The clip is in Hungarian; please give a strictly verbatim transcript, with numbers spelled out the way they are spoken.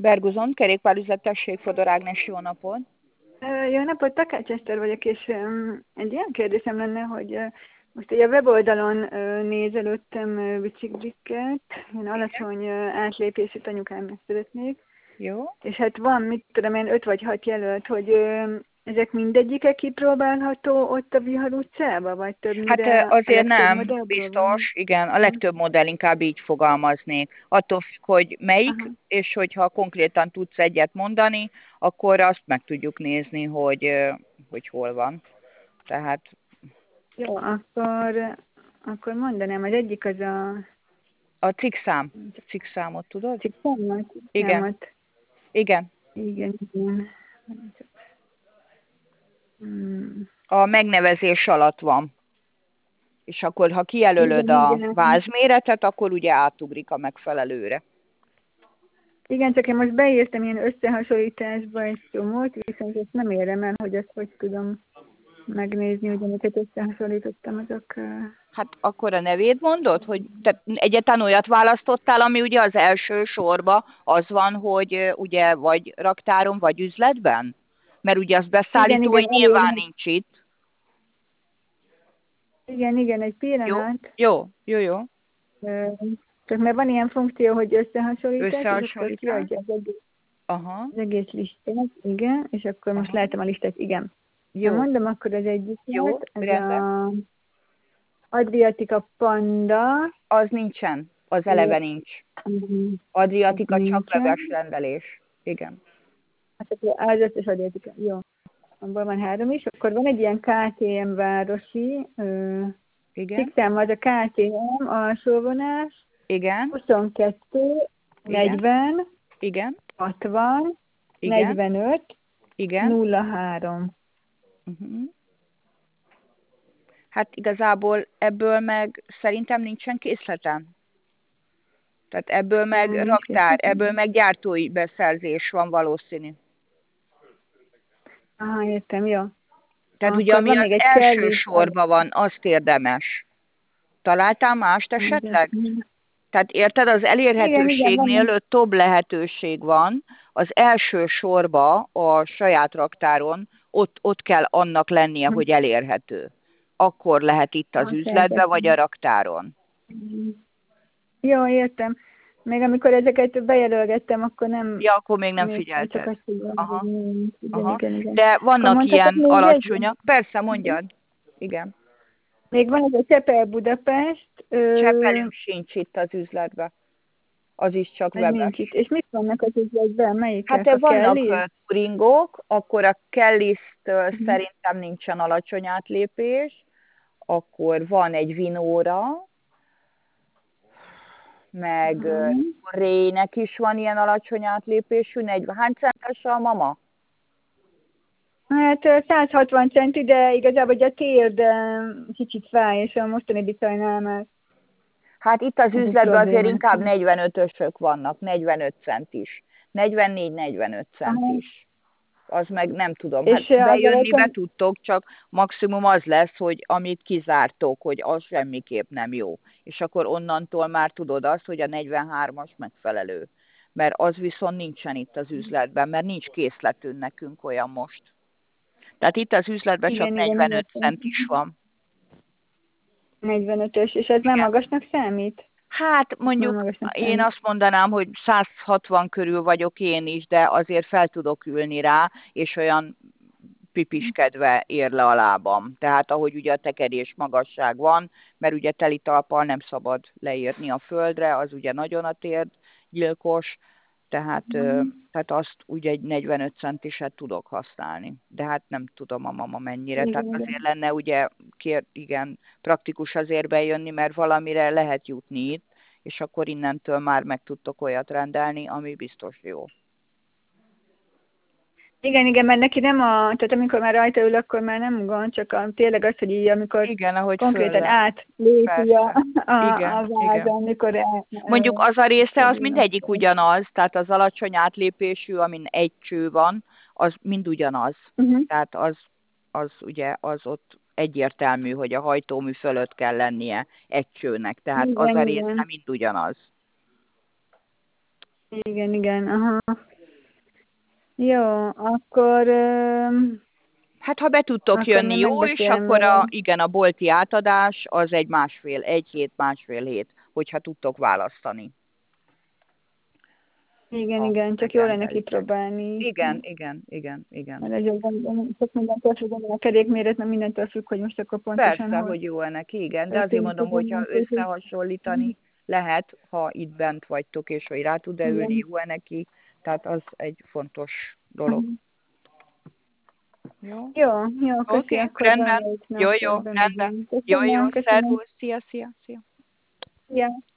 Berguzon, kerékpárüzlettesség, Fodor Ágnes, jó napot! Jó napot, Takács Eszter vagyok, és um, egy ilyen kérdésem lenne, hogy uh, most ugye a weboldalon uh, nézelődtem uh, bicikliket, én alacsony uh, átlépésű anyukámnak szeretnék, Jó. és hát van, mit tudom én, öt vagy hat jelölt, hogy uh, ezek mindegyike kipróbálható ott a Vihar utcába, vagy többnyire Hát azért a legtöbb nem, modellből biztos, van? igen, a legtöbb modell inkább így fogalmaznék. Attól függ, hogy melyik, Aha. és hogyha konkrétan tudsz egyet mondani, akkor azt meg tudjuk nézni, hogy, hogy hol van. Tehát... Jó, akkor, akkor mondanám, az egyik az a... A cikkszám. Cikkszámot tudod? Cikkszámot? Igen. Igen. Igen, igen. Hmm. A megnevezés alatt van. És akkor, ha kijelölöd Igen, a igen. vázméretet, akkor ugye átugrik a megfelelőre. Igen, csak én most beírtam ilyen összehasonlításba egy csomót, viszont ezt nem érem el, hogy ezt hogy tudom megnézni, hogy amiket összehasonlítottam, azok... Hát akkor a nevét mondod, hogy te egyetlen olyat választottál, ami ugye az első sorba az van, hogy ugye vagy raktáron, vagy üzletben? Mert ugye az beszállító, hogy nyilván elég. nincs itt. Igen, igen, egy pillanat. Jó, jó, jó. jó. Csak mert van ilyen funkció, hogy összehasonlítás, Összehasonlítás. és akkor kiadja az egész, Aha. az egész listát, igen, és akkor most látom a listát, igen. Jó. Ha mondom, akkor az egyik jó, ez rendben. a Adriatica Panda. Az nincsen, az eleve nincs. Adriatica az csak leves rendelés. Igen. Hát akkor az összes Adriatica, jó. Abban van három is. Akkor van egy ilyen ká té em városi, igen. Cikszám az a ká té em alsóvonás. Igen. huszonkettő, negyven, igen. hatvan, igen. negyvenöt, igen. nulla három. Uh-huh. Hát igazából ebből meg szerintem nincsen készletem. Tehát ebből meg Nem, raktár, ebből meg gyártói beszerzés van valószínű. Aha, értem, jó. Tehát akkor ugye ami az első Kelly sorban van, azt érdemes. Találtál mást esetleg? Igen. Tehát érted, az elérhetőségnél igen, több lehetőség van. Az első sorba a saját raktáron ott, ott kell annak lennie, hm. hogy elérhető. Akkor lehet itt az Ah, üzletbe, vagy a raktáron. Jó, értem. Még amikor ezeket bejelölgettem, akkor nem... Ja, akkor még nem még figyelted. Csak azt tudom, Aha. hogy igen, Aha. igen, igen. De vannak ilyen még alacsonyak. egy? Persze, mondjad. Igen. Még van ez a Csepel Budapest. Csepelünk sincs itt az üzletben. Az is csak Ez webes. nincs itt. És mit vannak az üzletben? Melyikek? Hát A vannak Kelly? turingok, akkor a Kellis-től Uh-huh. szerintem nincsen alacsony átlépés, akkor van egy Vinóra, meg uh-huh. Rének is van ilyen alacsony átlépésű, negyven. Hány centes a mama? Hát száz hatvan centi, de igazából a térd kicsit fáj, és a mostani bicajnál már. Hát itt az üzletben azért inkább negyvenötösök vannak, negyvenöt centis. negyvennégy negyvenöt centis. Az meg nem tudom, hát bejönni be tudtok, csak maximum az lesz, hogy amit kizártok, hogy az semmiképp nem jó. És akkor onnantól már tudod azt, hogy a negyvenhármas megfelelő. Mert az viszont nincsen itt az üzletben, mert nincs készletünk nekünk olyan most. Tehát itt az üzletben igen, csak igen, negyvenöt centis van. negyvenötös, és ez már magasnak számít? Hát mondjuk én azt mondanám, hogy száz hatvan körül vagyok én is, de azért fel tudok ülni rá, és olyan pipiskedve ér le a lábam. Tehát ahogy ugye a tekerés magasság van, mert ugye teli talppal nem szabad leírni a földre, az ugye nagyon a térd gyilkos, tehát, mm. tehát azt ugye egy negyvenöt centiset tudok használni. De hát nem tudom a mama mennyire. Igen, tehát azért lenne ugye, kér, igen, praktikus azért bejönni, mert valamire lehet jutni itt, és akkor innentől már meg tudtok olyat rendelni, ami biztos jó. Igen, igen, mert neki nem a, tehát amikor már rajta ül, akkor már nem gond, csak a, tényleg az, hogy így, amikor igen, ahogy konkrétan átlépi a, a, igen, a vázon, amikor el, mondjuk az a része, az mindegyik ugyanaz, tehát az alacsony átlépésű, amin egy cső van, az mind ugyanaz. Uh-huh. Tehát az, az ugye, az ott egyértelmű, hogy a hajtómű fölött kell lennie egy csőnek, tehát igen, az a része igen. mind ugyanaz. Igen, igen, aha. Jó, akkor... Um, hát ha be tudtok akkor jönni, jó, és akkor vele. a, igen, a bolti átadás az egy másfél, egy hét, másfél hét, hogyha tudtok választani. Igen, igen, csak jó lenne kipróbálni. Igen, igen, igen, igen. Mert ez sok mindentől függ, a kerékméret, mert mindentől függ, hogy most akkor pontosan Persze, hol. hogy jó ennek, igen, de azért mondom, hogyha összehasonlítani lehet, ha itt bent vagytok, és hogy rá tud-e ülni jó neki, tehát az egy fontos dolog. Jó? Jó, jó, köszi, okay, akkor rendben. Jó, jó, rendben. Jó, jó, szervusz, szia, szia, szia. Ja.